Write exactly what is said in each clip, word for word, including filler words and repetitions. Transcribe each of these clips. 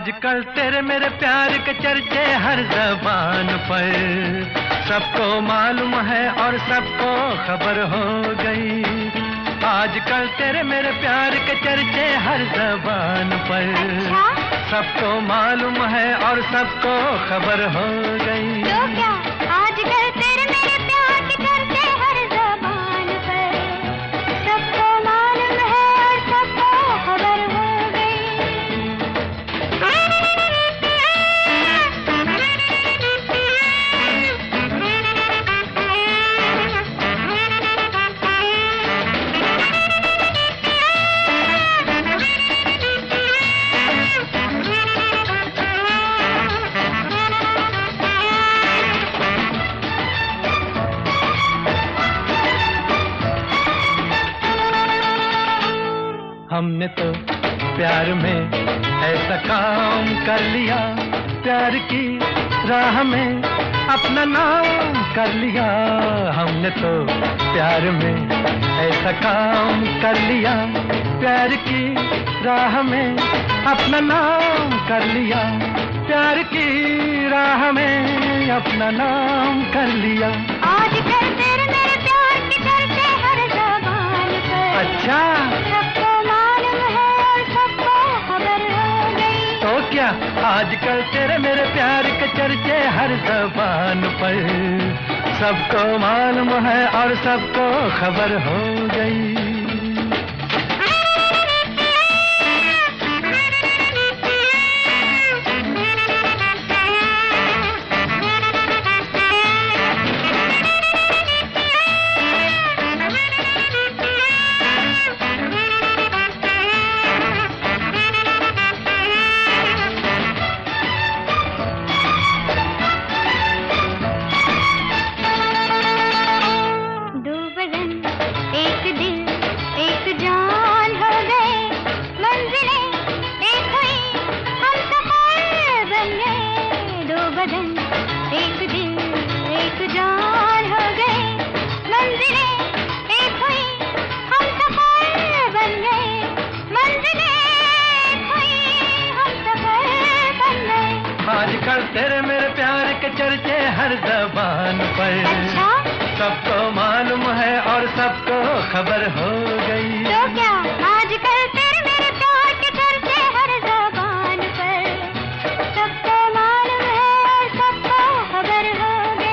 आजकल तेरे मेरे प्यार के चर्चे हर ज़बान पर, सबको मालूम है और सबको खबर हो गई। आजकल तेरे मेरे प्यार के चर्चे हर ज़बान पर, अच्छा? सबको मालूम है और सबको खबर हो गई। तो क्या आजकल तेरे मेरे प्यार के चर्चे हर ज़बान पर, सबको मालूम है और सबको खबर हो हमने तो प्यार में ऐसा काम कर लिया, प्यार की राह में अपना नाम कर लिया। हमने तो प्यार में ऐसा काम कर लिया, प्यार की राह में अपना नाम कर लिया, प्यार की राह में अपना नाम कर लिया। आजकल तेरे मेरे प्यार के चर्चे हर ज़बान पर, अच्छा? सबको मालूम है और सबको खबर हो गई। तो क्या आजकल तेरे मेरे प्यार के चर्चे हर ज़बान पर, सबको मालूम है और सबको खबर हो गई। एक दिल एक जान हो गए, मंजिलें एक हुई, हम सफर बन गए, मंजिलें एक हुई, हम सफर बन गए। आजकल तेरे मेरे प्यार के चर्चे हर ज़बान पर, अच्छा? सबको मालूम है और सबको खबर हो गई। तो क्या आजकल तेरे मेरे प्यार के चर्चे हर ज़बान पर, सबको मालूम है और सबको खबर हो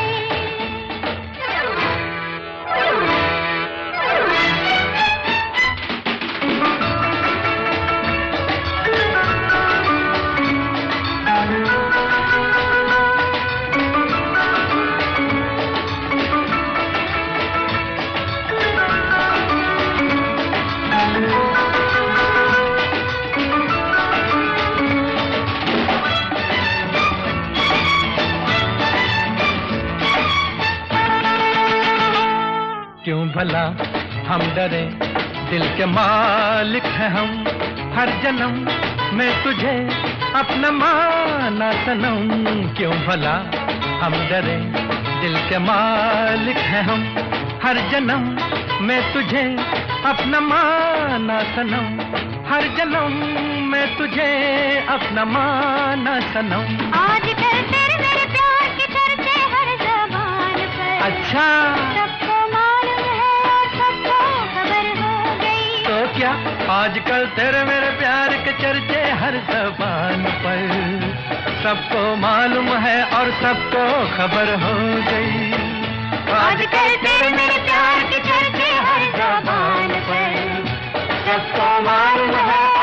क्यों भला हम डरे, दिल के मालिक हैं हम, हर जन्म में तुझे अपना माना सनम। क्यों भला हम डरे, दिल के मालिक हैं हम, हर जन्म में तुझे अपना माना सनम, हर जन्म में तुझे अपना माना सनम। आजकल तेरे मेरे प्यार के चर्चे हर ज़बान पर, अच्छा? सबको मालूम है और सबको खबर हो गई। तो क्या आजकल तेरे मेरे प्यार के चर्चे हर ज़बान पर, सबको मालूम है और सबको खबर हो गई। आजकल तेरे मेरे प्यार के चर्चे हर ज़बान पर, सबको मालूम है